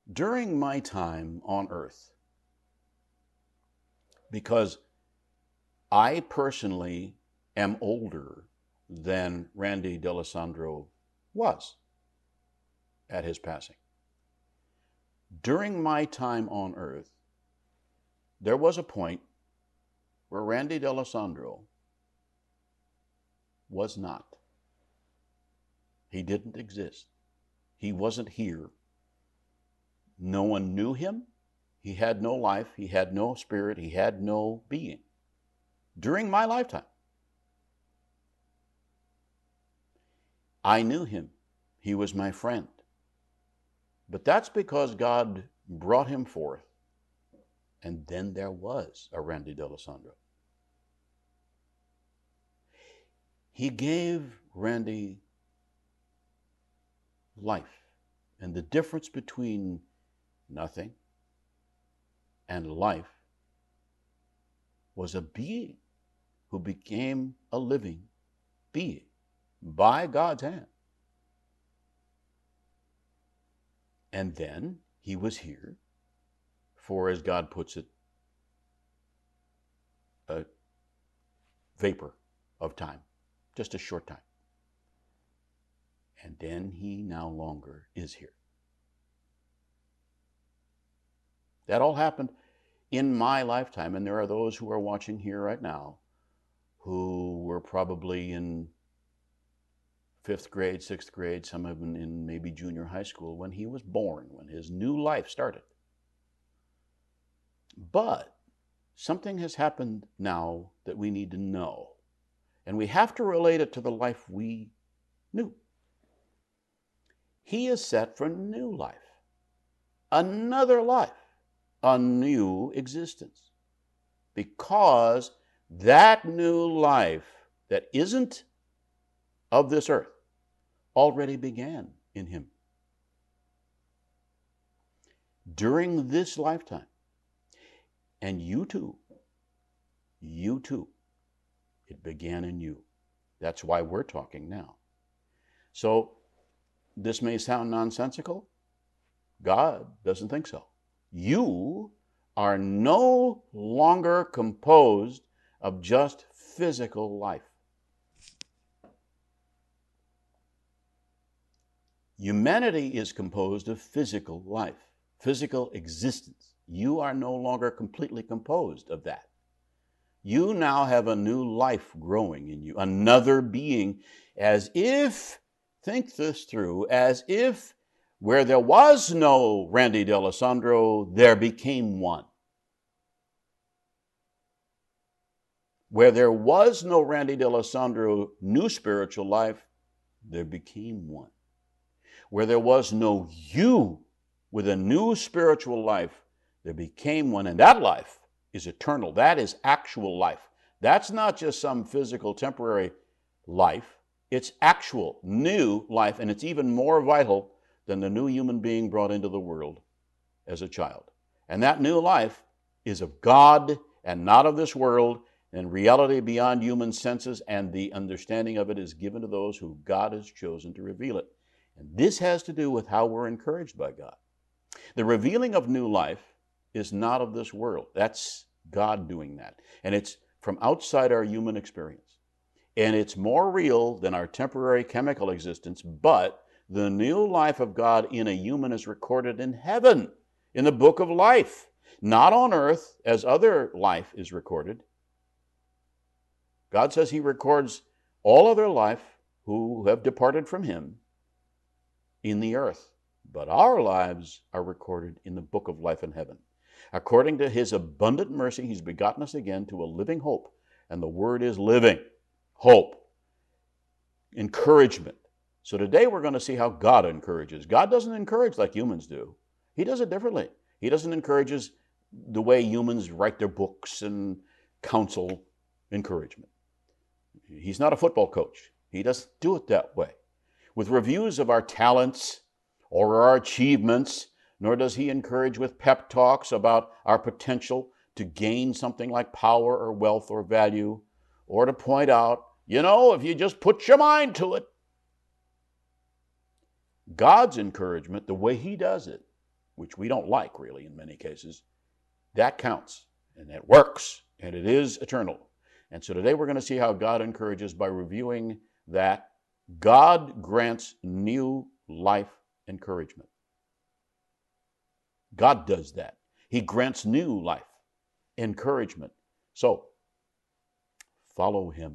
During my time on earth, because I personally am older than Randy D'Alessandro was at his passing. During my time on earth, there was a point where Randy D'Alessandro was not. He didn't exist. He wasn't here. No one knew him. He had no life. He had no spirit. He had no being. During my lifetime, I knew him. He was my friend. But that's because God brought him forth. And then there was a Randy D'Alessandro. He gave Randy life. And the difference between nothing and life was a being who became a living being by God's hand. And then he was here for, as God puts it, a vapor of time, just a short time. And then he no longer is here. That all happened in my lifetime, and there are those who are watching here right now who were probably in 5th grade, 6th grade, some of them in maybe junior high school when he was born, when his new life started. But something has happened now that we need to know, and we have to relate it to the life we knew. He is set for new life, another life, a new existence, because that new life that isn't of this earth already began in him. During this lifetime, and you too, it began in you. That's why we're talking now. So this may sound nonsensical. God doesn't think so. You are no longer composed of just physical life. Humanity is composed of physical life, physical existence. You are no longer completely composed of that. You now have a new life growing in you, another being, as if, think this through, as if where there was no Randy D'Alessandro, there became one. Where there was no Randy D'Alessandro, new spiritual life, there became one. Where there was no you with a new spiritual life, there became one. And that life is eternal. That is actual life. That's not just some physical, temporary life. It's actual, new life, and it's even more vital than the new human being brought into the world as a child. And that new life is of God and not of this world, and reality beyond human senses, and the understanding of it is given to those who God has chosen to reveal it. And this has to do with how we're encouraged by God. The revealing of new life is not of this world. That's God doing that. And it's from outside our human experience. And it's more real than our temporary chemical existence, but the new life of God in a human is recorded in heaven, in the book of life, not on earth as other life is recorded. God says he records all other life who have departed from him in the earth. But our lives are recorded in the book of life in heaven. According to his abundant mercy, he's begotten us again to a living hope. And the word is living, hope, encouragement. So today we're going to see how God encourages. God doesn't encourage like humans do. He does it differently. He doesn't encourage us the way humans write their books and counsel encouragement. He's not a football coach. He doesn't do it that way, with reviews of our talents or our achievements, nor does he encourage with pep talks about our potential to gain something like power or wealth or value, or to point out, if you just put your mind to it. God's encouragement, the way he does it, which we don't like really in many cases, that counts, and it works, and it is eternal. And so today we're going to see how God encourages by reviewing that God grants new life encouragement. God does that. He grants new life encouragement. So, follow him.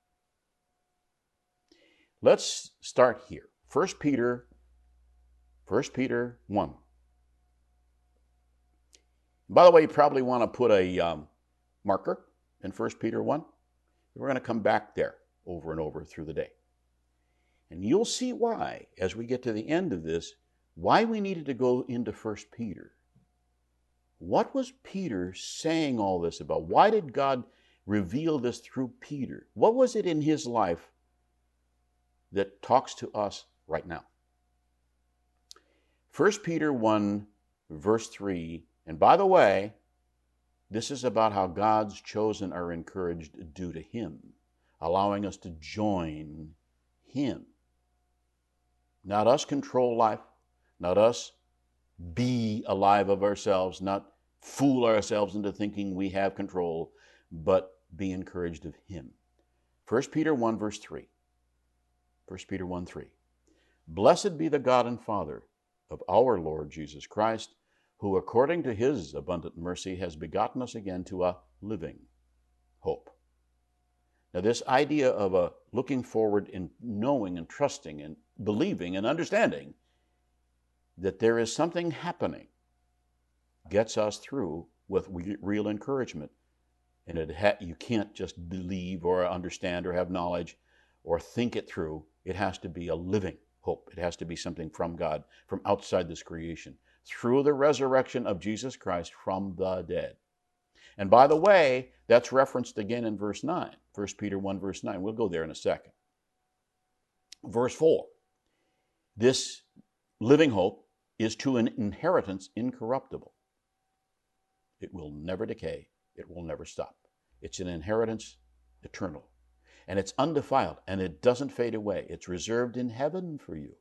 Let's start here. 1 Peter 1. By the way, you probably want to put a marker in 1 Peter 1. We're going to come back there over and over through the day. And you'll see why, as we get to the end of this, why we needed to go into 1 Peter. What was Peter saying all this about? Why did God reveal this through Peter? What was it in his life that talks to us right now? 1 Peter 1, verse 3, and by the way, this is about how God's chosen are encouraged due to him, allowing us to join him. Not us control life, not us be alive of ourselves, not fool ourselves into thinking we have control, but be encouraged of him. 1 Peter 1, verse 3. 1 Peter 1, 3. Blessed be the God and Father of our Lord Jesus Christ, who according to his abundant mercy has begotten us again to a living hope. Now this idea of a looking forward in knowing and trusting and believing and understanding that there is something happening gets us through with real encouragement. And you can't just believe or understand or have knowledge or think it through. It has to be a living hope. It has to be something from God, from outside this creation, through the resurrection of Jesus Christ from the dead. And by the way, that's referenced again in verse 9, 1 Peter 1, verse 9. We'll go there in a second. Verse 4, this living hope is to an inheritance incorruptible. It will never decay. It will never stop. It's an inheritance eternal. And it's undefiled, and it doesn't fade away. It's reserved in heaven for you.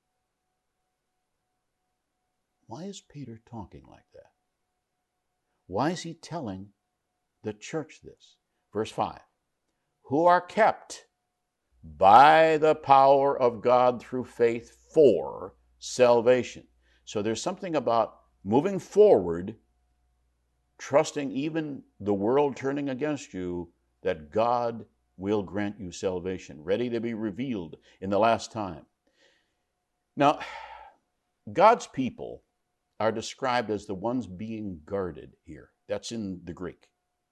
Why is Peter talking like that? Why is he telling the church this? Verse 5, who are kept by the power of God through faith for salvation. So there's something about moving forward, trusting even the world turning against you, that God will grant you salvation, ready to be revealed in the last time. Now, God's people are described as the ones being guarded here. That's in the Greek.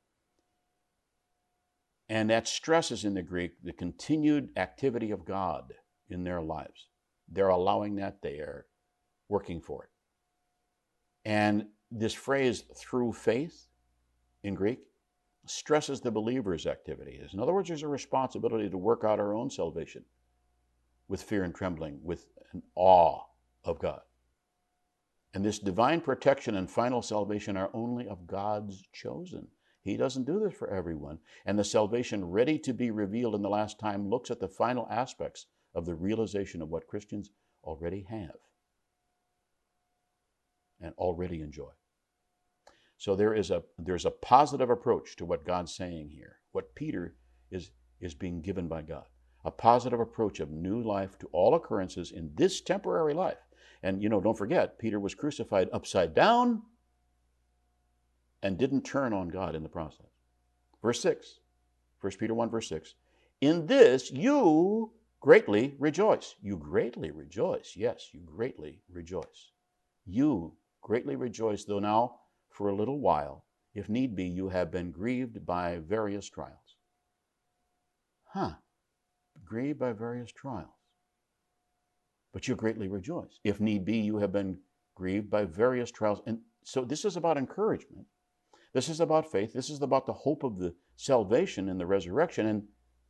And that stresses in the Greek the continued activity of God in their lives. They're allowing that. They are working for it. And this phrase, through faith, in Greek, stresses the believer's activity. In other words, there's a responsibility to work out our own salvation with fear and trembling, with an awe of God. And this divine protection and final salvation are only of God's chosen. He doesn't do this for everyone. And the salvation ready to be revealed in the last time looks at the final aspects of the realization of what Christians already have and already enjoy. So there's a positive approach to what God's saying here. What Peter is being given by God. A positive approach of new life to all occurrences in this temporary life. And don't forget, Peter was crucified upside down and didn't turn on God in the process. Verse 6, 1 Peter 1, verse 6. In this you greatly rejoice. You greatly rejoice. Yes, you greatly rejoice. You greatly rejoice, though now for a little while, if need be, you have been grieved by various trials. Grieved by various trials. But you greatly rejoice. If need be, you have been grieved by various trials. And so this is about encouragement. This is about faith. This is about the hope of the salvation and the resurrection. And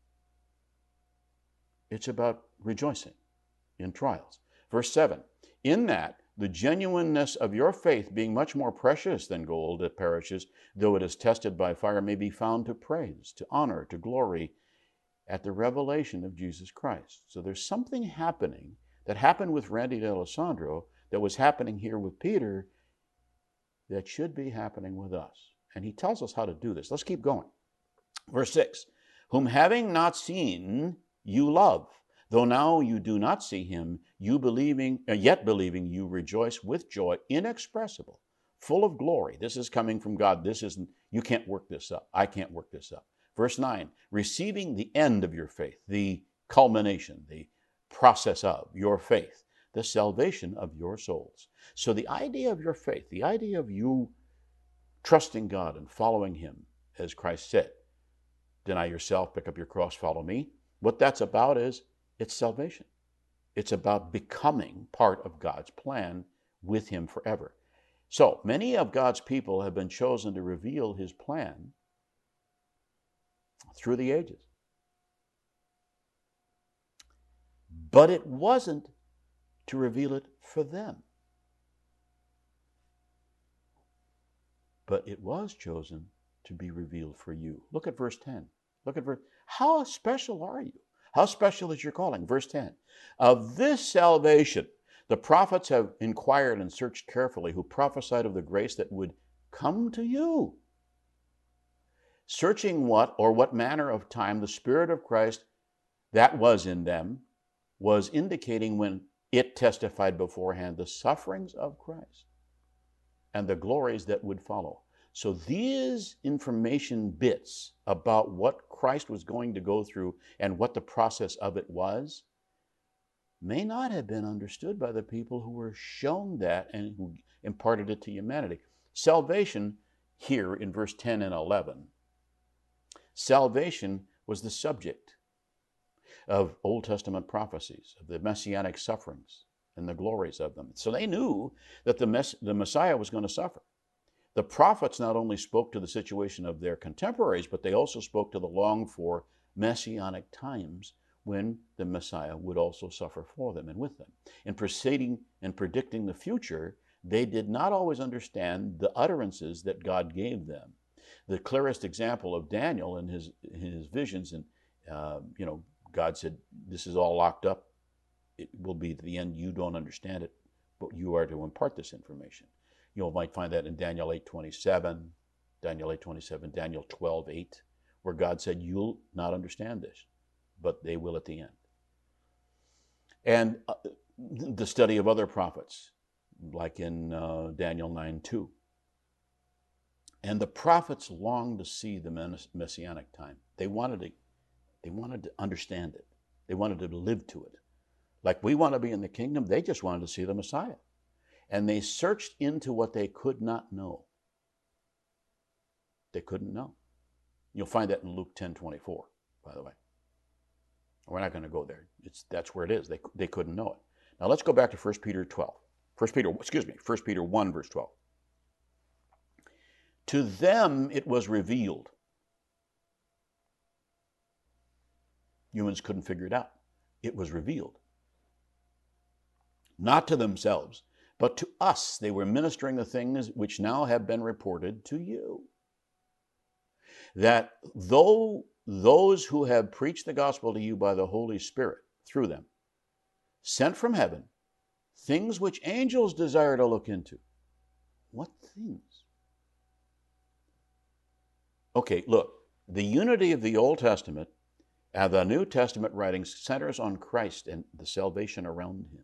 it's about rejoicing in trials. Verse 7, in that the genuineness of your faith, being much more precious than gold that perishes, though it is tested by fire, may be found to praise, to honor, to glory at the revelation of Jesus Christ. So there's something happening that happened with Randy D'Alessandro that was happening here with Peter that should be happening with us. And he tells us how to do this. Let's keep going. Verse 6, whom having not seen, you love. Though now you do not see him, you yet believing, you rejoice with joy inexpressible, full of glory. This is coming from God. You can't work this up. I can't work this up. Verse 9, receiving the end of your faith, the culmination, the process of your faith, the salvation of your souls. So the idea of your faith, the idea of you trusting God and following him, as Christ said, deny yourself, pick up your cross, follow me. What that's about is, it's salvation. It's about becoming part of God's plan with him forever. So many of God's people have been chosen to reveal his plan through the ages. But it wasn't to reveal it for them. But it was chosen to be revealed for you. Look at verse 10. How special are you? How special is your calling? Verse 10. Of this salvation, the prophets have inquired and searched carefully, who prophesied of the grace that would come to you. Searching what manner of time the Spirit of Christ that was in them was indicating when it testified beforehand the sufferings of Christ and the glories that would follow. So these information bits about what Christ was going to go through and what the process of it was may not have been understood by the people who were shown that and who imparted it to humanity. Salvation here in verse 10 and 11, salvation was the subject of Old Testament prophecies, of the messianic sufferings and the glories of them. So they knew that the Messiah was going to suffer. The prophets not only spoke to the situation of their contemporaries, but they also spoke to the longed-for messianic times when the Messiah would also suffer for them and with them. In proceeding and predicting the future, they did not always understand the utterances that God gave them. The clearest example of Daniel in his visions, and God said, this is all locked up. It will be to the end. You don't understand it, but you are to impart this information. You might find that in Daniel 8:27, Daniel 12:8, where God said, you'll not understand this, but they will at the end. And the study of other prophets, like in Daniel 9:2. And the prophets longed to see the messianic time. They wanted to understand it. They wanted to live to it. Like we want to be in the kingdom, they just wanted to see the Messiah. And they searched into what they could not know. They couldn't know. You'll find that in Luke 10:24, by the way. We're not going to go there. That's where it is. They couldn't know it. Now let's go back to 1 Peter 1 verse 12. To them it was revealed. Humans couldn't figure it out. It was revealed. Not to themselves, but to us they were ministering the things which now have been reported to you. That though those who have preached the gospel to you by the Holy Spirit, through them, sent from heaven, things which angels desire to look into. What things? Okay, look, the unity of the Old Testament and the New Testament writings centers on Christ and the salvation around him.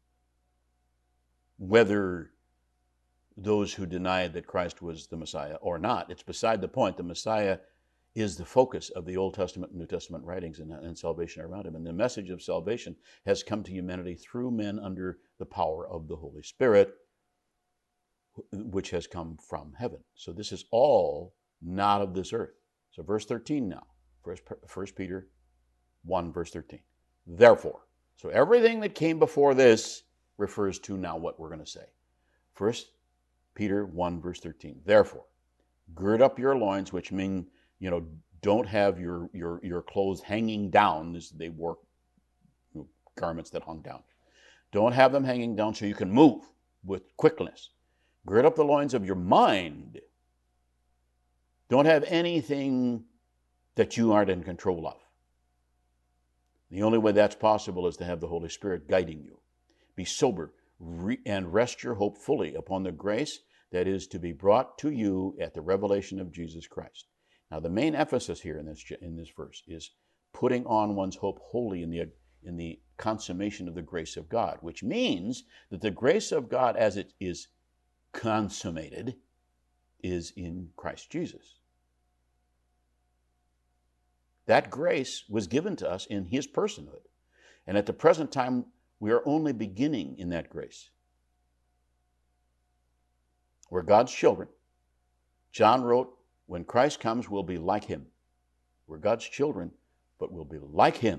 Whether those who denied that Christ was the Messiah or not, it's beside the point. The Messiah is the focus of the Old Testament and New Testament writings and salvation around him. And the message of salvation has come to humanity through men under the power of the Holy Spirit, which has come from heaven. So this is all not of this earth. So verse 13 now, 1 Peter 1 verse 13. Therefore, so everything that came before this refers to now what we're going to say. 1 Peter 1 verse 13. Therefore, gird up your loins, which mean, don't have your clothes hanging down. They wore garments that hung down. Don't have them hanging down so you can move with quickness. Gird up the loins of your mind. Don't have anything that you aren't in control of. The only way that's possible is to have the Holy Spirit guiding you. Be sober, and rest your hope fully upon the grace that is to be brought to you at the revelation of Jesus Christ. Now, the main emphasis here in this verse is putting on one's hope wholly in the consummation of the grace of God, which means that the grace of God as it is consummated is in Christ Jesus. That grace was given to us in his personhood. And at the present time, we are only beginning in that grace. We're God's children. John wrote, when Christ comes, we'll be like him. We're God's children, but we'll be like him.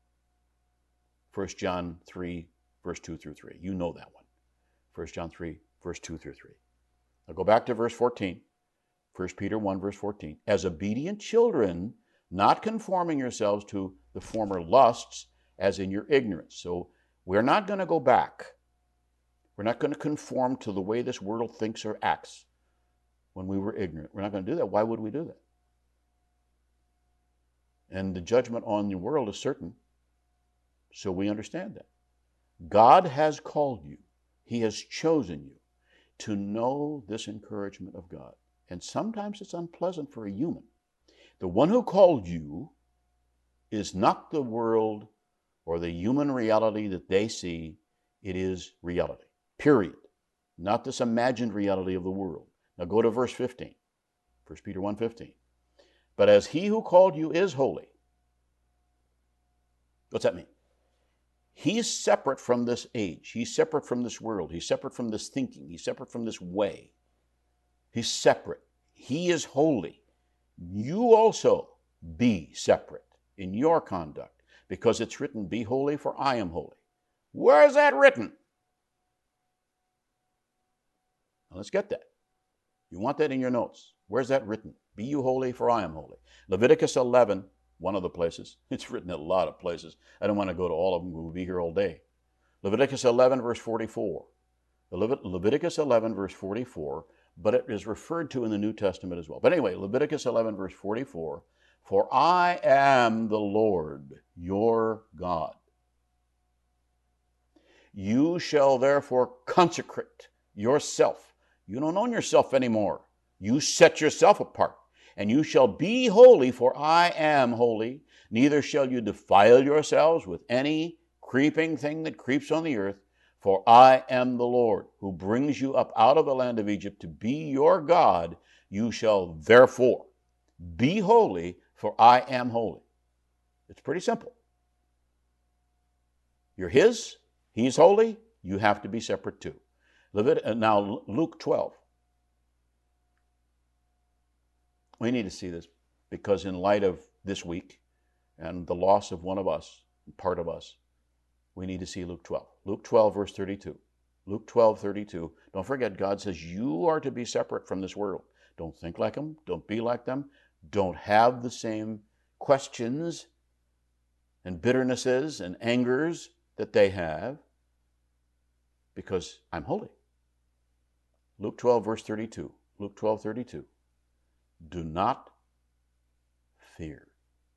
1 John 3, verse 2 through 3. You know that one. 1 John 3, verse 2 through 3. I'll go back to verse 14. 1 Peter 1, verse 14. As obedient children, not conforming yourselves to the former lusts as in your ignorance. So we're not going to go back. We're not going to conform to the way this world thinks or acts when we were ignorant. We're not going to do that. Why would we do that? And the judgment on the world is certain. So we understand that. God has called you. He has chosen you to know this encouragement of God. And sometimes it's unpleasant for a human. The one who called you is not the world or the human reality that they see. It is reality, period. Not this imagined reality of the world. Now go to verse 15, 1 Peter 1:15. But as he who called you is holy. What's that mean? He's separate from this age. He's separate from this world. He's separate from this thinking. He's separate from this way. He's separate. He is holy. You also be separate in your conduct, because it's written, be holy for I am holy. Where is that written? Now let's get that. You want that in your notes. Where's that written? Be you holy for I am holy. Leviticus 11, one of the places. It's written in a lot of places. I don't want to go to all of them. We'll be here all day. Leviticus 11, verse 44. Leviticus 11, verse 44, but it is referred to in the New Testament as well. But anyway, Leviticus 11, verse 44, for I am the Lord, your God. You shall therefore consecrate yourself. You don't own yourself anymore. You set yourself apart. And you shall be holy, for I am holy. Neither shall you defile yourselves with any creeping thing that creeps on the earth. For I am the Lord, who brings you up out of the land of Egypt to be your God. You shall therefore be holy, for I am holy. It's pretty simple. You're his. He's holy. You have to be separate too. Now, Luke 12. We need to see this because in light of this week and the loss of one of us, part of us, we need to see Luke 12. Luke 12, verse 32. Luke 12, 32. Don't forget, God says you are to be separate from this world. Don't think like them. Don't be like them. Don't have the same questions and bitternesses and angers that they have, because I'm holy. Luke 12, verse 32. Luke 12, 32. Do not fear.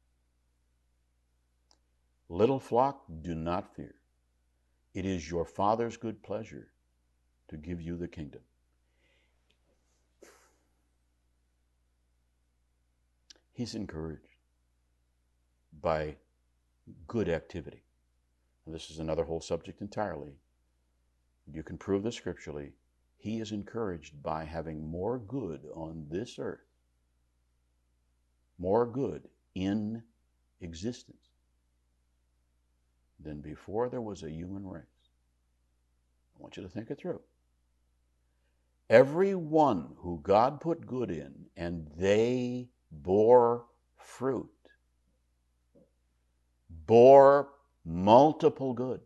Little flock, do not fear. It is your Father's good pleasure to give you the kingdom. He's encouraged by good activity. And this is another whole subject entirely. You can prove this scripturally. He is encouraged by having more good on this earth, more good in existence than before there was a human race. I want you to think it through. Everyone who God put good in, and they bore fruit, bore multiple good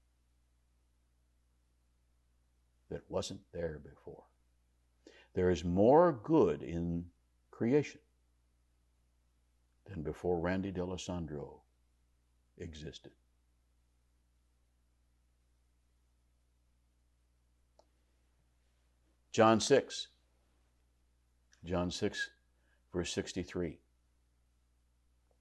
that wasn't there before. There is more good in creation than before Randy D'Alessandro existed. John 6, verse 63.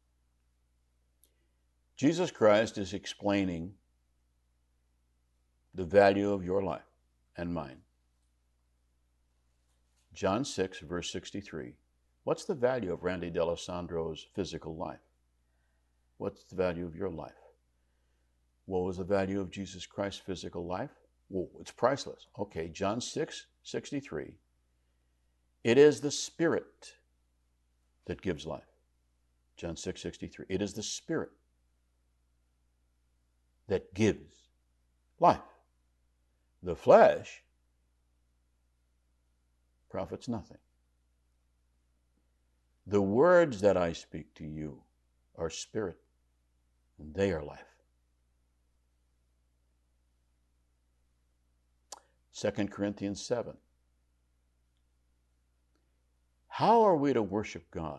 Jesus Christ is explaining the value of your life and mine. John 6, verse 63. What's the value of Randy D'Alessandro's physical life? What's the value of your life? What was the value of Jesus Christ's physical life? Well, it's priceless. Okay, John 6, 63. It is the Spirit that gives life. John 6, 63. It is the Spirit that gives life. The flesh profits nothing. The words that I speak to you are spirit, and they are life. 2 Corinthians 7. How are we to worship God?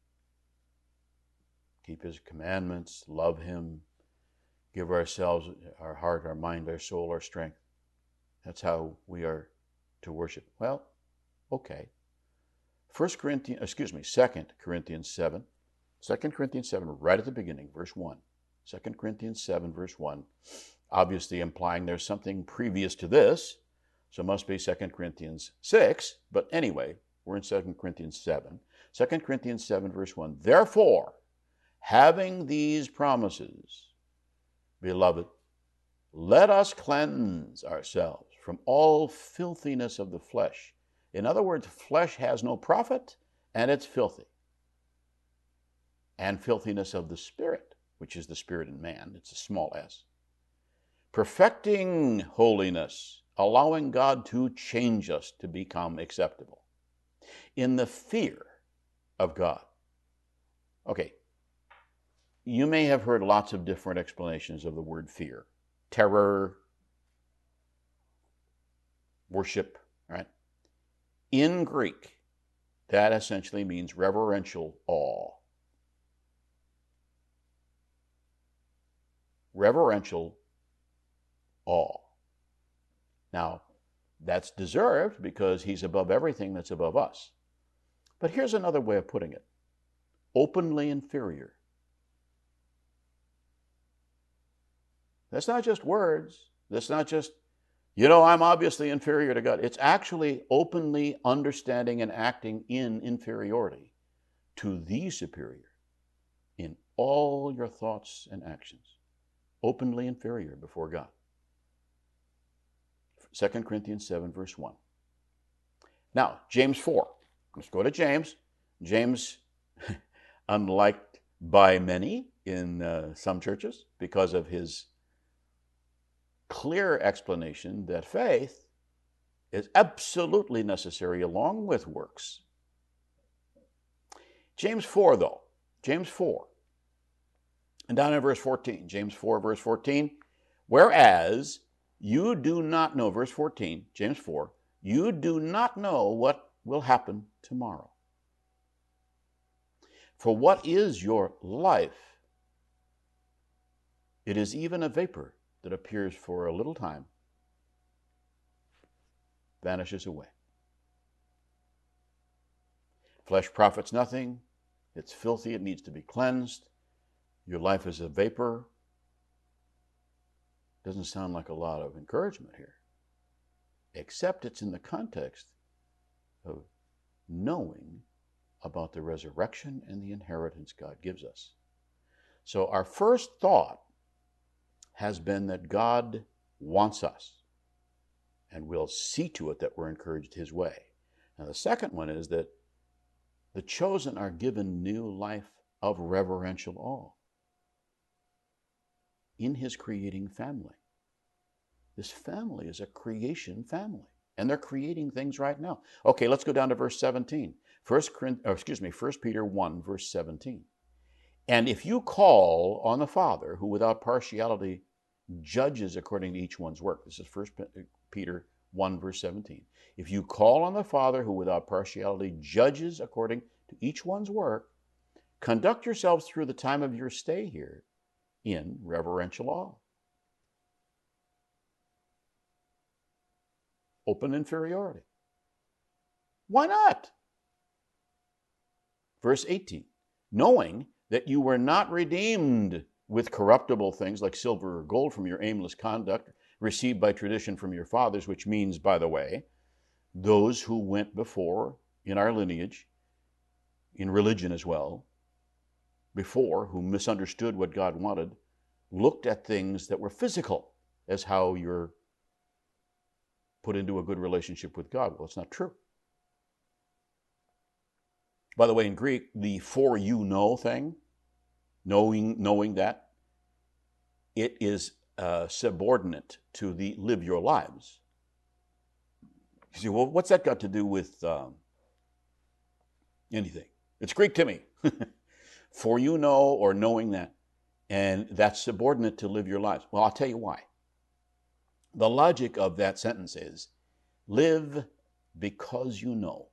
Keep His commandments, love Him, give ourselves, our heart, our mind, our soul, our strength. That's how we are to worship. Well, okay. 2 Corinthians 7. 2 Corinthians 7, right at the beginning, verse 1. 2 Corinthians 7, verse 1. Obviously implying there's something previous to this, so it must be 2 Corinthians 6. But anyway, we're in 2 Corinthians 7. 2 Corinthians 7, verse 1. Therefore, having these promises, beloved, let us cleanse ourselves from all filthiness of the flesh. In other words, flesh has no profit, and it's filthy. And filthiness of the Spirit, which is the Spirit in man. It's a small s. Perfecting holiness, allowing God to change us to become acceptable in the fear of God. Okay, you may have heard lots of different explanations of the word fear. Terror, worship, right? In Greek, that essentially means reverential awe. Reverential awe. Now, that's deserved because He's above everything that's above us. But here's another way of putting it. Openly inferior. That's not just words. That's not just, I'm obviously inferior to God. It's actually openly understanding and acting in inferiority to the superior in all your thoughts and actions. Openly inferior before God. 2 Corinthians 7, verse 1. Now, James 4. Let's go to James. James, unliked by many in some churches because of his clear explanation that faith is absolutely necessary along with works. James 4, though. James 4. And down in verse 14. James 4, verse 14. Whereas you do not know, verse 14, James 4, you do not know what will happen tomorrow. For what is your life? It is even a vapor that appears for a little time, vanishes away. Flesh profits nothing. It's filthy. It needs to be cleansed. Your life is a vapor. Doesn't sound like a lot of encouragement here, except it's in the context of knowing about the resurrection and the inheritance God gives us. So our first thought has been that God wants us, and we'll see to it that we're encouraged His way. Now the second one is that the chosen are given new life of reverential awe in His creating family. This family is a creation family, and they're creating things right now. Okay, let's go down to verse 17. 1 Peter 1, verse 17. And if you call on the Father, who without partiality judges according to each one's work. This is 1 Peter 1, verse 17. If you call on the Father, who without partiality judges according to each one's work, conduct yourselves through the time of your stay here in reverential awe. Open inferiority. Why not? Verse 18. Knowing that you were not redeemed with corruptible things like silver or gold from your aimless conduct received by tradition from your fathers, which means, by the way, those who went before in our lineage, in religion as well, before, who misunderstood what God wanted, looked at things that were physical as how you're put into a good relationship with God. Well, it's not true. By the way, in Greek, the for you know thing, knowing that, it is subordinate to the live your lives. You say, well, what's that got to do with anything? It's Greek to me. For you know, or knowing that. And that's subordinate to live your lives. Well, I'll tell you why. The logic of that sentence is, live because you know.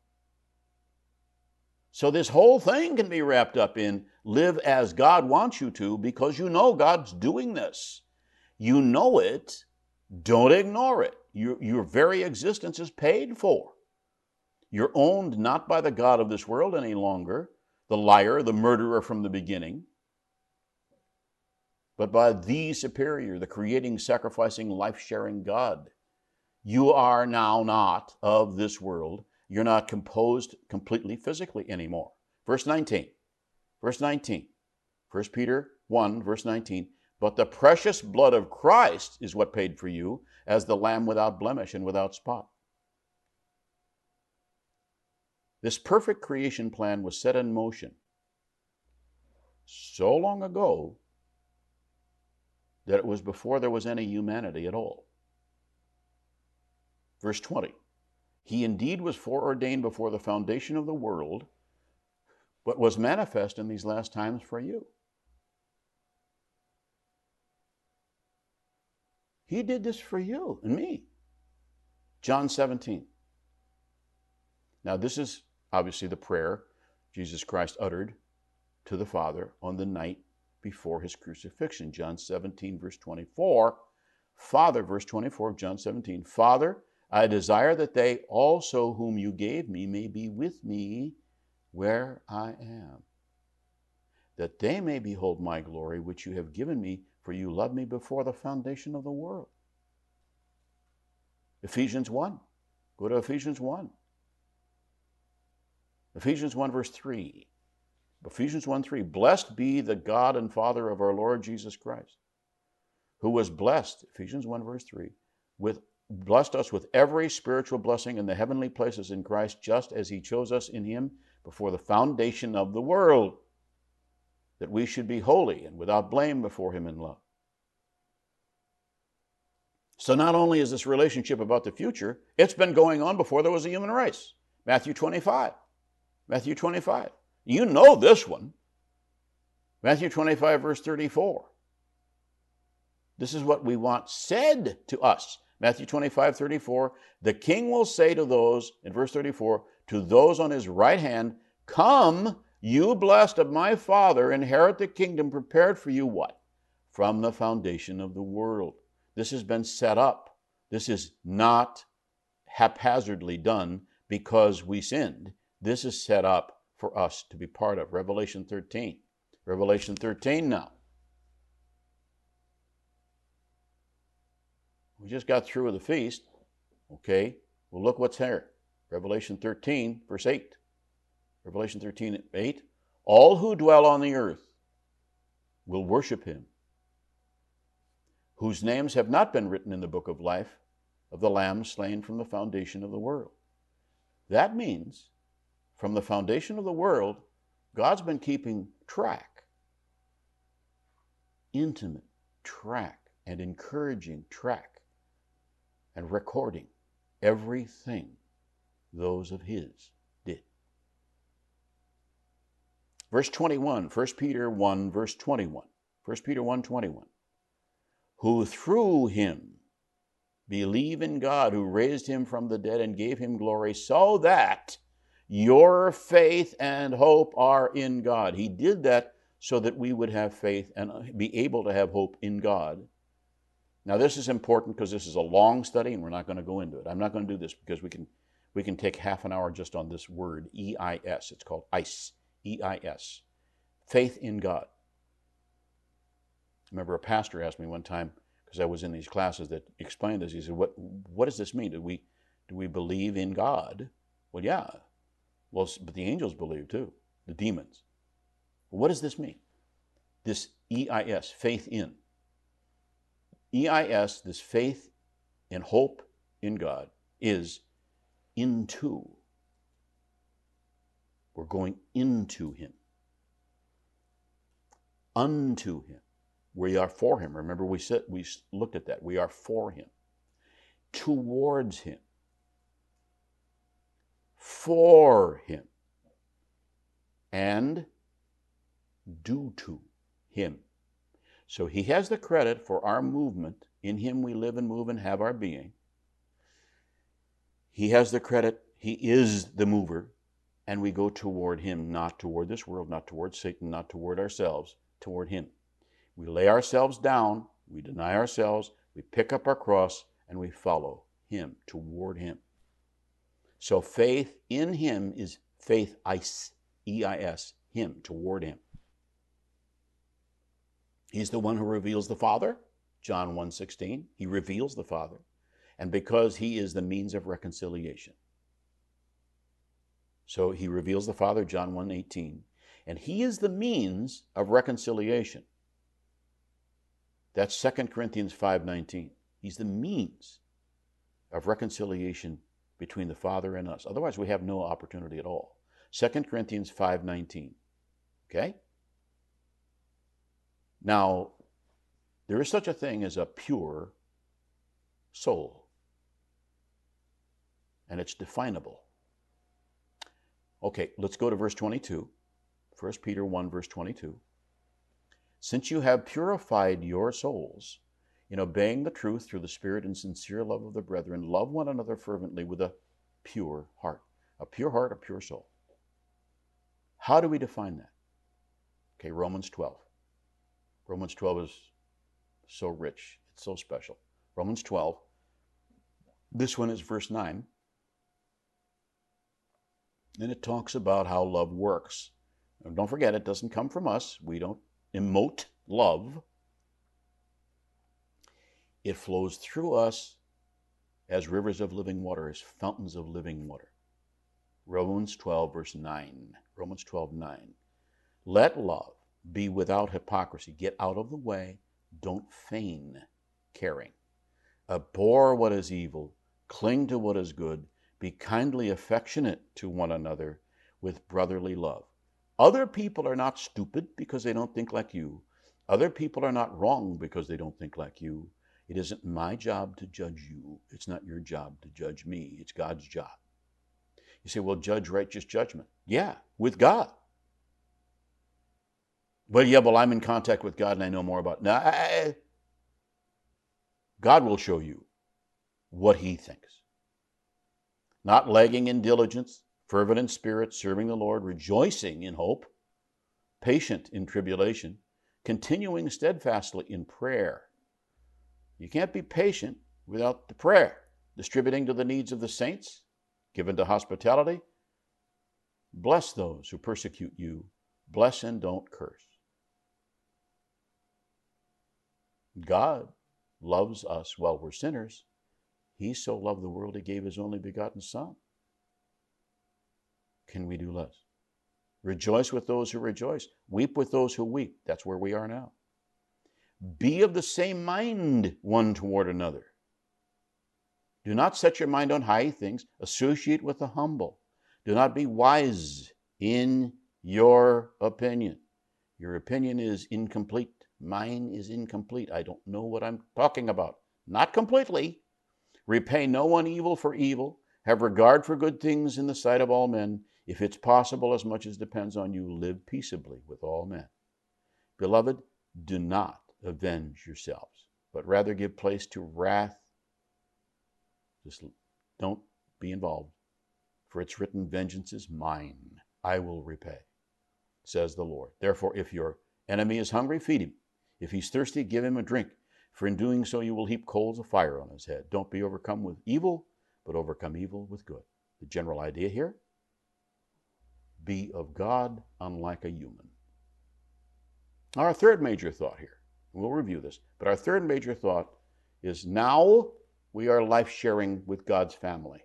So this whole thing can be wrapped up in live as God wants you to because you know God's doing this. You know it, don't ignore it. Your very existence is paid for. You're owned not by the God of this world any longer, the liar, the murderer from the beginning, but by the superior, the creating, sacrificing, life-sharing God. You are now not of this world. You're not composed completely physically anymore. Verse 19. 1 Peter 1, verse 19. But the precious blood of Christ is what paid for you as the lamb without blemish and without spot. This perfect creation plan was set in motion so long ago that it was before there was any humanity at all. Verse 20. He indeed was foreordained before the foundation of the world, but was manifest in these last times for you. He did this for you and me. John 17. Now this is obviously the prayer Jesus Christ uttered to the Father on the night before his crucifixion. John 17, verse 24. Father, verse 24 of John 17. Father, I desire that they also whom you gave me may be with me where I am, that they may behold my glory which you have given me, for you loved me before the foundation of the world. Ephesians 1. Go to Ephesians 1. Ephesians 1, verse 3. Ephesians 1, 3. Blessed be the God and Father of our Lord Jesus Christ, who was blessed, Ephesians 1, verse 3, blessed us with every spiritual blessing in the heavenly places in Christ, just as he chose us in him before the foundation of the world, that we should be holy and without blame before him in love. So not only is this relationship about the future, it's been going on before there was a human race. Matthew 25. Matthew 25. You know this one. Matthew 25, verse 34. This is what we want said to us. Matthew 25, 34. The king will say to those, in verse 34, to those on his right hand, come, you blessed of my Father, inherit the kingdom prepared for you, what? From the foundation of the world. This has been set up. This is not haphazardly done because we sinned. This is set up for us to be part of. Revelation 13. Revelation 13 now. We just got through with the feast. Okay, well look what's here. Revelation 13, verse 8. Revelation 13, 8. All who dwell on the earth will worship him, whose names have not been written in the book of life of the Lamb slain from the foundation of the world. That means, from the foundation of the world, God's been keeping track, intimate track, and encouraging track, and recording everything those of his did. Verse 21, 1 Peter 1, verse 21. 1 Peter 1, 21. Who through him believe in God, who raised him from the dead and gave him glory, so that your faith and hope are in God. He did that so that we would have faith and be able to have hope in God. Now this is important because this is a long study and we're not going to go into it. I'm not going to do this because we can take half an hour just on this word, E-I-S. It's called ICE, E-I-S. Faith in God. I remember a pastor asked me one time, because I was in these classes that explained this. He said, what does this mean? Do we believe in God? Well, yeah. Well, but the angels believe too, the demons. What does this mean? This EIS, faith in. EIS, this faith and hope in God, is into. We're going into him. Unto him. We are for him. Remember we looked at that. We are for him. Towards him. For him. And due to him. So he has the credit for our movement. In him we live and move and have our being. He has the credit. He is the mover. And we go toward him, not toward this world, not toward Satan, not toward ourselves, toward him. We lay ourselves down, we deny ourselves, we pick up our cross, and we follow him, toward him. So faith in him is faith, E-I-S, him, toward him. He's the one who reveals the Father, John 1:16. He reveals the Father. And because he is the means of reconciliation. So he reveals the Father, John 1:18. And he is the means of reconciliation. That's 2 Corinthians 5:19. He's the means of reconciliation between the Father and us. Otherwise, we have no opportunity at all. 2 Corinthians 5:19. Okay? Now, there is such a thing as a pure soul. And it's definable. Okay, let's go to verse 22. 1 Peter 1, verse 22. Since you have purified your souls in obeying the truth through the Spirit and sincere love of the brethren, love one another fervently with a pure heart. A pure heart, a pure soul. How do we define that? Okay, Romans 12. Romans 12 is so rich. It's so special. Romans 12. This one is verse 9. And it talks about how love works. And don't forget, it doesn't come from us. We don't emote love. It flows through us as rivers of living water, as fountains of living water. Romans 12, verse 9. Romans 12, 9. Let love be without hypocrisy. Get out of the way. Don't feign caring. Abhor what is evil. Cling to what is good. Be kindly affectionate to one another with brotherly love. Other people are not stupid because they don't think like you. Other people are not wrong because they don't think like you. It isn't my job to judge you. It's not your job to judge me. It's God's job. You say, well, judge righteous judgment. Yeah, with God. Well, I'm in contact with God and I know more about it. No, God will show you what he thinks. Not lagging in diligence, fervent in spirit, serving the Lord, rejoicing in hope, patient in tribulation, continuing steadfastly in prayer. You can't be patient without the prayer, distributing to the needs of the saints, given to hospitality. Bless those who persecute you. Bless and don't curse. God loves us while we're sinners. He so loved the world, he gave his only begotten Son. Can we do less? Rejoice with those who rejoice. Weep with those who weep. That's where we are now. Be of the same mind one toward another. Do not set your mind on high things. Associate with the humble. Do not be wise in your opinion. Your opinion is incomplete. Mine is incomplete. I don't know what I'm talking about. Not completely. Repay no one evil for evil. Have regard for good things in the sight of all men. If it's possible, as much as depends on you, live peaceably with all men. Beloved, do not avenge yourselves, but rather give place to wrath. Just don't be involved. For it's written, vengeance is mine. I will repay, says the Lord. Therefore, if your enemy is hungry, feed him. If he's thirsty, give him a drink. For in doing so, you will heap coals of fire on his head. Don't be overcome with evil, but overcome evil with good. The general idea here, be of God unlike a human. Our third major thought here, we'll review this, but our third major thought is now we are life-sharing with God's family.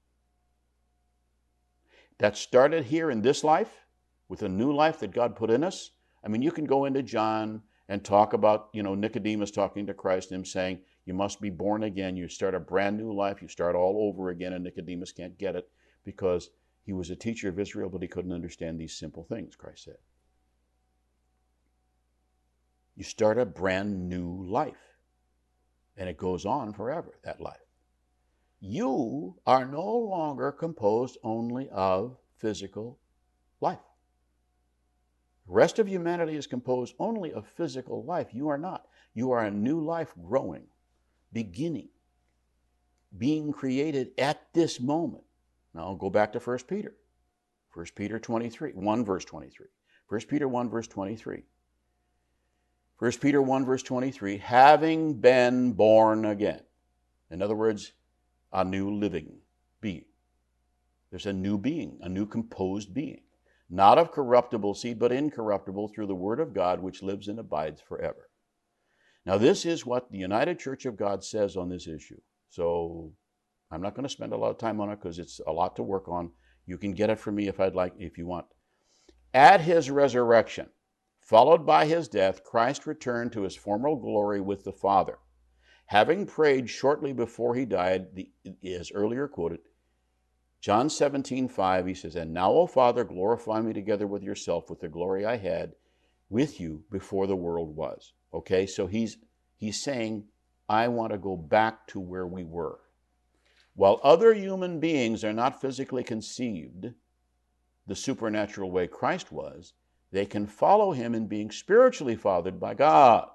That started here in this life, with a new life that God put in us. I mean, you can go into John and talk about, Nicodemus talking to Christ and him saying, you must be born again. You start a brand new life. You start all over again. And Nicodemus can't get it because he was a teacher of Israel, but he couldn't understand these simple things, Christ said. You start a brand new life. And it goes on forever, that life. You are no longer composed only of physical life. The rest of humanity is composed only of physical life. You are not. You are a new life growing, beginning, being created at this moment. Now I'll go back to 1 Peter. 1 Peter 1 verse 23. 1 Peter 1 verse 23. 1 Peter 1 verse 23, having been born again. In other words, a new living being. There's a new being, a new composed being. Not of corruptible seed, but incorruptible through the word of God, which lives and abides forever. Now, this is what the United Church of God says on this issue. So I'm not going to spend a lot of time on it because it's a lot to work on. You can get it from me if you want. At his resurrection, followed by his death, Christ returned to his former glory with the Father. Having prayed shortly before he died, as earlier quoted, John 17:5, he says, and now, O Father, glorify me together with yourself with the glory I had with you before the world was. Okay, so he's saying, I want to go back to where we were. While other human beings are not physically conceived the supernatural way Christ was, they can follow him in being spiritually fathered by God.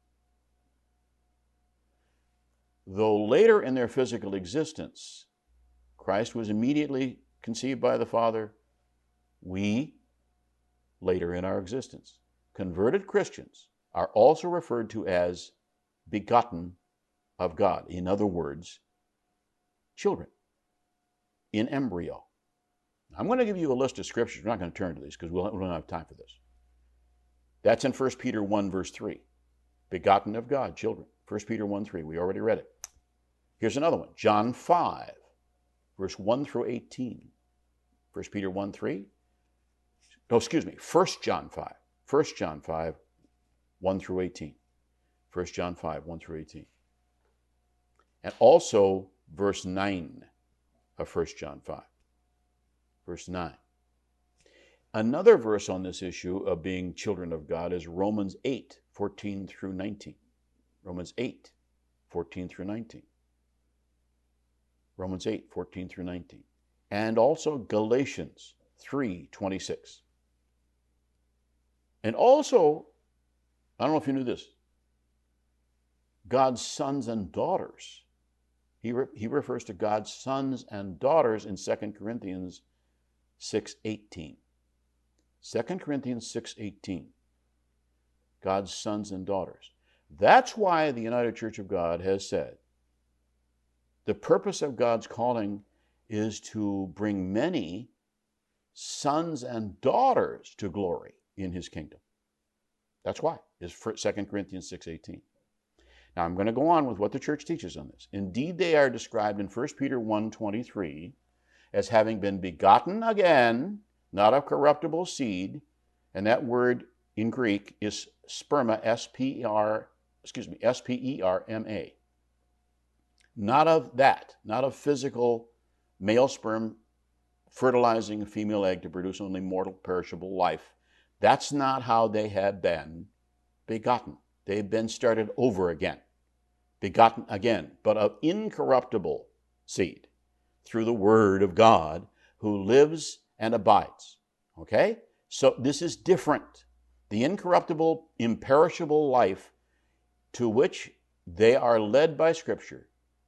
Though later in their physical existence, Christ was immediately conceived by the Father, we, later in our existence, converted Christians, are also referred to as begotten of God. In other words, children in embryo. I'm going to give you a list of scriptures. We're not going to turn to these because we don't have time for this. That's in 1 Peter 1, verse 3. Begotten of God, children. 1 Peter 1, 3. We already read it. Here's another one. John 5, verse 1 through 18. 1 Peter 1, 3. No, excuse me. 1 John 5. 1 John 5, 1 through 18. 1 John 5, 1 through 18. And also verse 9 of 1 John 5. Verse 9. Another verse on this issue of being children of God is Romans 8, 14 through 19. Romans 8, 14 through 19. Romans 8, 14 through 19. And also Galatians 3, 26. And also, I don't know if you knew this, God's sons and daughters. He refers to God's sons and daughters in 2 Corinthians 6:18. 2 Corinthians 6:18. God's sons and daughters. That's why the United Church of God has said the purpose of God's calling is to bring many sons and daughters to glory in his kingdom. That's why. It's 2 Corinthians 6:18. Now I'm going to go on with what the church teaches on this. Indeed, they are described in 1 Peter 1:23 as having been begotten again, not of corruptible seed, and that word in Greek is sperma, S-P-E-R-M-A. Not of that, not of physical male sperm fertilizing a female egg to produce only mortal, perishable life. That's not how they have been begotten. They've been started over again, begotten again, but of incorruptible seed through the Word of God who lives and abides. Okay? So this is different. The incorruptible, imperishable life to which they are led by Scripture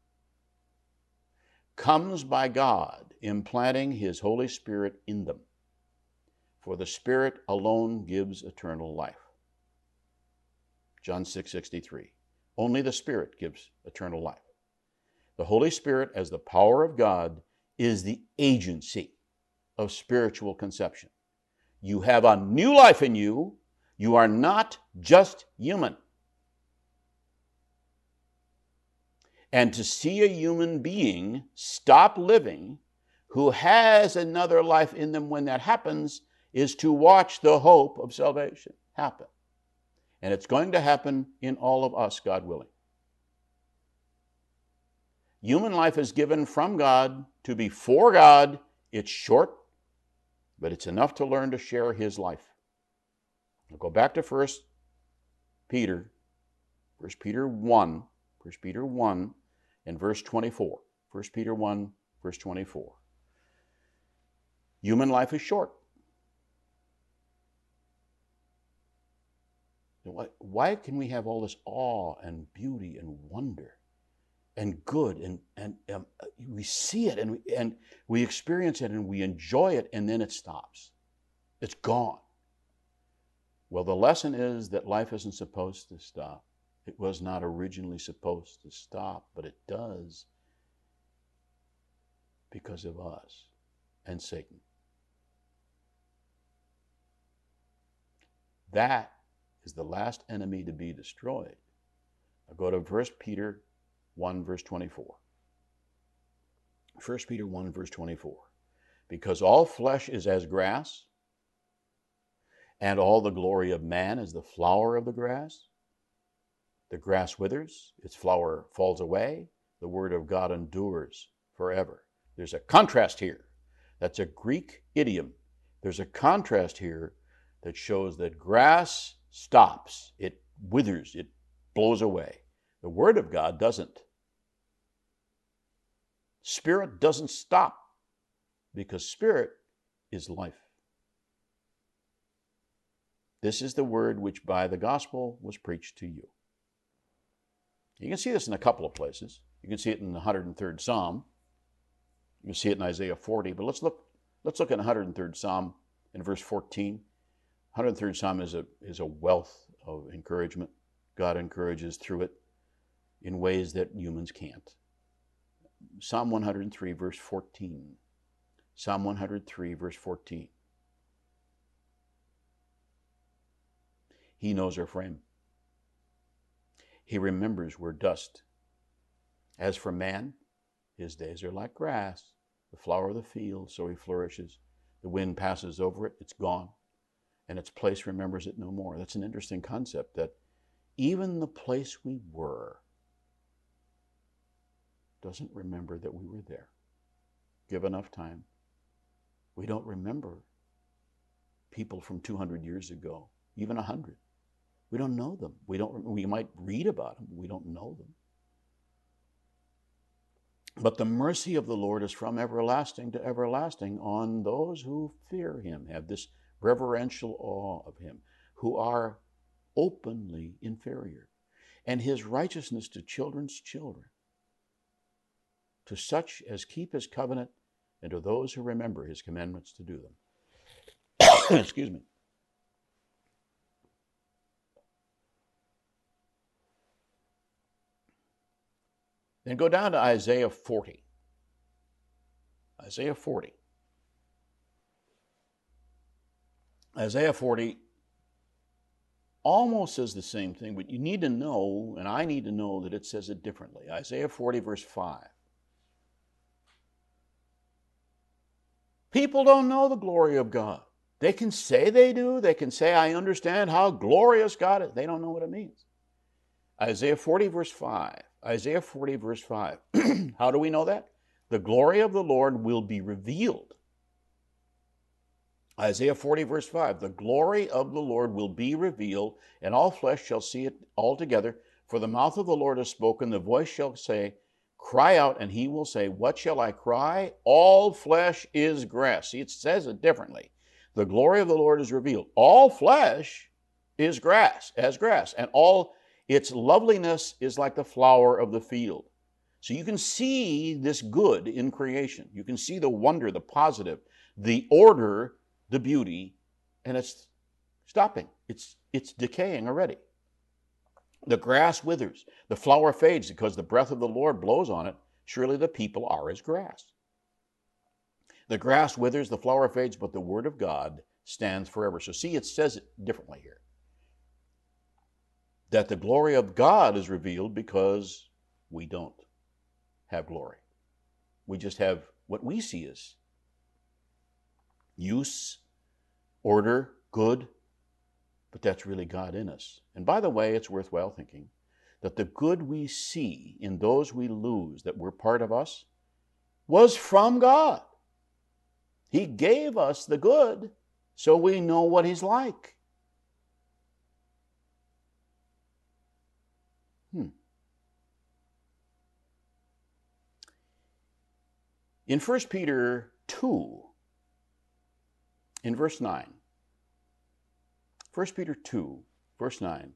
comes by God implanting his Holy Spirit in them. For the Spirit alone gives eternal life. John 6:63. Only the Spirit gives eternal life. The Holy Spirit, as the power of God, is the agency of spiritual conception. You have a new life in you. You are not just human. And to see a human being stop living who has another life in them when that happens is to watch the hope of salvation happen. And it's going to happen in all of us, God willing. Human life is given from God to be for God. It's short, but it's enough to learn to share his life. I'll go back to 1 Peter 1 and verse 24. 1 Peter 1, verse 24. Human life is short. Why can we have all this awe and beauty and wonder and good and we see it and we experience it and we enjoy it, and then it stops? It's gone. Well, the lesson is that life isn't supposed to stop. It was not originally supposed to stop, but it does because of us and Satan. That is the last enemy to be destroyed. I'll go to 1 Peter 1, verse 24. 1 Peter 1, verse 24. Because all flesh is as grass, and all the glory of man is the flower of the grass. The grass withers, its flower falls away, the word of God endures forever. There's a contrast here. That's a Greek idiom. There's a contrast here that shows that grass stops, it withers, it blows away. The word of God doesn't. Spirit doesn't stop because spirit is life. This is the word which by the gospel was preached to you. You can see this in a couple of places. You can see it in the 103rd Psalm. You can see it in Isaiah 40, but let's look at the 103rd Psalm in verse 14. 103rd Psalm is a wealth of encouragement. God encourages through it in ways that humans can't. Psalm 103, verse 14. Psalm 103, verse 14. He knows our frame. He remembers we're dust. As for man, his days are like grass, the flower of the field, so he flourishes. The wind passes over it, it's gone, and its place remembers it no more. That's an interesting concept, that even the place we were doesn't remember that we were there. Give enough time. We don't remember people from 200 years ago, even 100. We don't know them. We might read about them. We don't know them. But the mercy of the Lord is from everlasting to everlasting on those who fear him, have this reverential awe of him, who are openly inferior, and his righteousness to children's children, to such as keep his covenant, and to those who remember his commandments to do them. Excuse me. Then go down to Isaiah 40. Isaiah 40. Isaiah 40 almost says the same thing, but you need to know, and I need to know, that it says it differently. Isaiah 40, verse 5. People don't know the glory of God. They can say they do. They can say, I understand how glorious God is. They don't know what it means. Isaiah 40, verse 5. Isaiah 40, verse 5. How do we know that? The glory of the Lord will be revealed. Isaiah 40, verse 5. The glory of the Lord will be revealed, and all flesh shall see it altogether. For the mouth of the Lord has spoken, the voice shall say, cry out, and he will say, what shall I cry? All flesh is grass. See, it says it differently. The glory of the Lord is revealed. All flesh is grass, as grass, and all its loveliness is like the flower of the field. So you can see this good in creation. You can see the wonder, the positive, the order, the beauty, and it's stopping. It's decaying already. The grass withers, the flower fades because the breath of the Lord blows on it. Surely the people are as grass. The grass withers, the flower fades, but the word of God stands forever. So see, it says it differently here. That the glory of God is revealed because we don't. have glory. We just have what we see as use, order, good, but that's really God in us. And by the way, it's worthwhile thinking that the good we see in those we lose that were part of us was from God. He gave us the good so we know what He's like. In 1 Peter 2, in verse 9, 1 Peter 2, verse 9,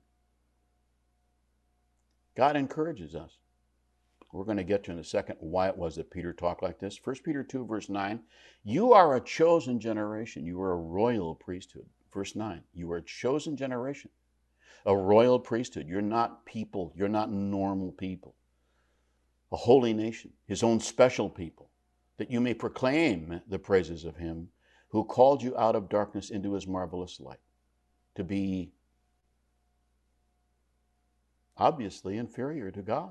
God encourages us. We're going to get to in a second why it was that Peter talked like this. 1 Peter 2, verse 9, you are a chosen generation. You are a royal priesthood. Verse 9, you are a chosen generation, a royal priesthood. You're not people. You're not normal people. A holy nation, His own special people, that you may proclaim the praises of Him who called you out of darkness into His marvelous light, to be obviously inferior to God.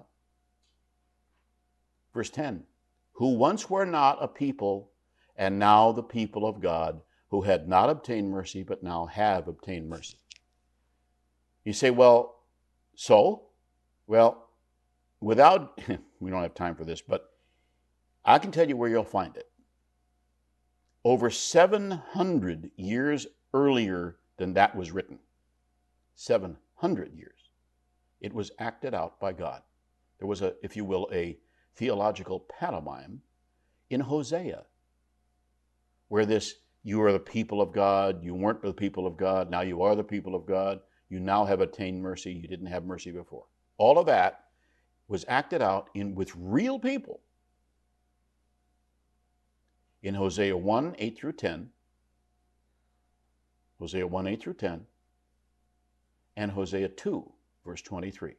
Verse 10, who once were not a people, and now the people of God, who had not obtained mercy, but now have obtained mercy. You say, well, so? Well, without, we don't have time for this, but I can tell you where you'll find it. Over 700 years earlier than that was written, 700 years, it was acted out by God. There was if you will, a theological pantomime in Hosea, where this, you are the people of God, you weren't the people of God, now you are the people of God, you now have attained mercy, you didn't have mercy before. All of that was acted out with real people in Hosea 1, 8 through 10, Hosea 1, 8 through 10, and Hosea 2, verse 23.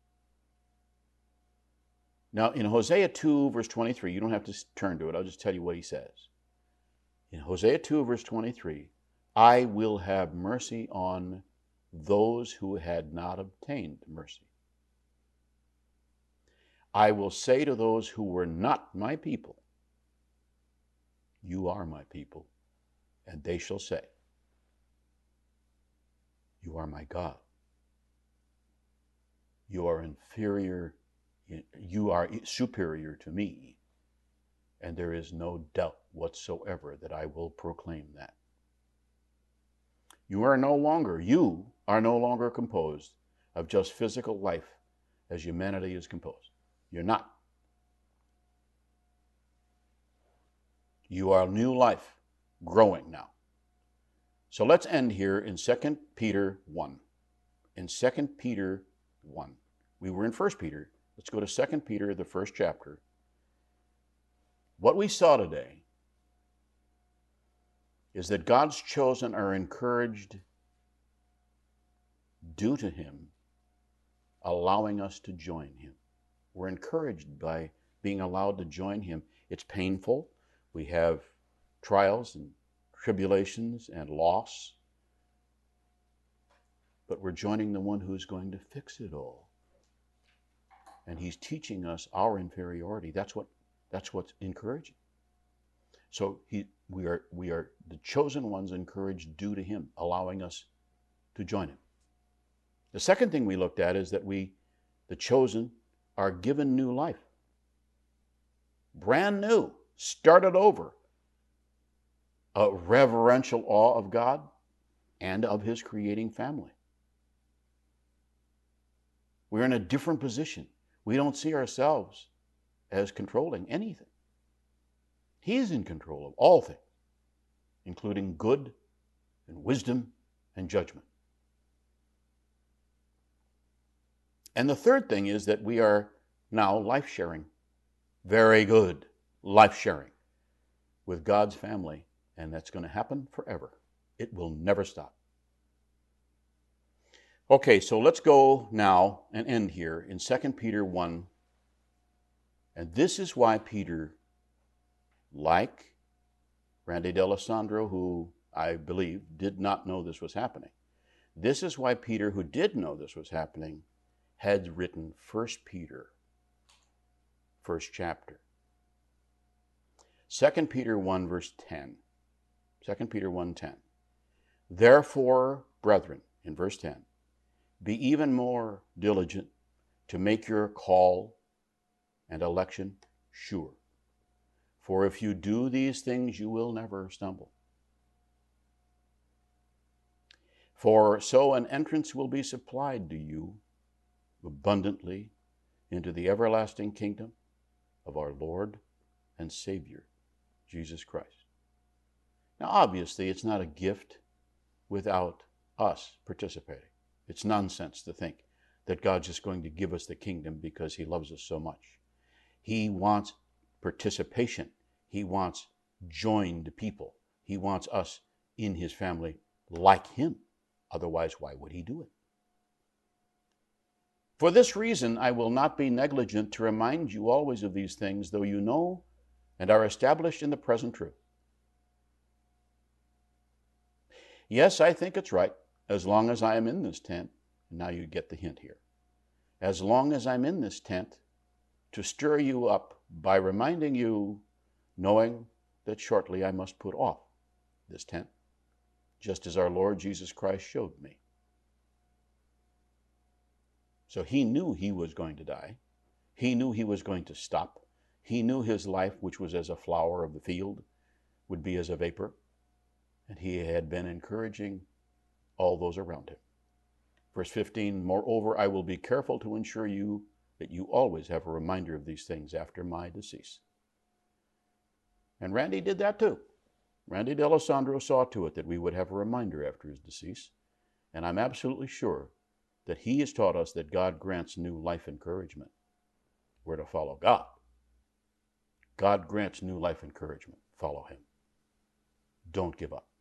Now, in Hosea 2, verse 23, you don't have to turn to it. I'll just tell you what he says. In Hosea 2, verse 23, I will have mercy on those who had not obtained mercy. I will say to those who were not my people, you are my people, and they shall say, you are my God. You are inferior, you are superior to me, and there is no doubt whatsoever that I will proclaim that. You are no longer composed of just physical life as humanity is composed. You're not. You are new life, growing now. So let's end here in 2 Peter 1. In 2 Peter 1. We were in 1 Peter. Let's go to 2 Peter, the first chapter. What we saw today is that God's chosen are encouraged due to Him allowing us to join Him. We're encouraged by being allowed to join Him. It's painful. We have trials and tribulations and loss. But we're joining the one who's going to fix it all. And He's teaching us our inferiority. That's what's encouraging. So we are the chosen ones encouraged due to Him, allowing us to join Him. The second thing we looked at is that the chosen, are given new life. Brand new, started over. A reverential awe of God and of His creating family. We're in a different position. We don't see ourselves as controlling anything. He's in control of all things, including good and wisdom and judgment. And the third thing is that we are now life-sharing. Very good, life-sharing with God's family, and that's going to happen forever. It will never stop. Okay, so let's go now and end here in 2 Peter 1. And this is why Peter, like Randy D'Alessandro, who I believe did not know this was happening, this is why Peter, who did know this was happening, had written 1 Peter. first chapter. 2 Peter 1, verse 10. 2 Peter 1:10. Therefore, brethren, in verse 10, be even more diligent to make your call and election sure. For if you do these things, you will never stumble. For so an entrance will be supplied to you abundantly into the everlasting kingdom of our Lord and Savior, Jesus Christ. Now, obviously, it's not a gift without us participating. It's nonsense to think that God's just going to give us the kingdom because he loves us so much. He wants participation. He wants joined people. He wants us in his family like him. Otherwise, why would he do it? For this reason, I will not be negligent to remind you always of these things, though you know and are established in the present truth. Yes, I think it's right, as long as I am in this tent, and now you get the hint here, as long as I'm in this tent, to stir you up by reminding you, knowing that shortly I must put off this tent, just as our Lord Jesus Christ showed me. So he knew he was going to die. He knew he was going to stop. He knew his life, which was as a flower of the field, would be as a vapor. And he had been encouraging all those around him. Verse 15, moreover, I will be careful to ensure you that you always have a reminder of these things after my decease. And Randy did that too. Randy D'Alessandro saw to it that we would have a reminder after his decease. And I'm absolutely sure that he has taught us that God grants new life encouragement. We're to follow God. God grants new life encouragement. Follow him. Don't give up.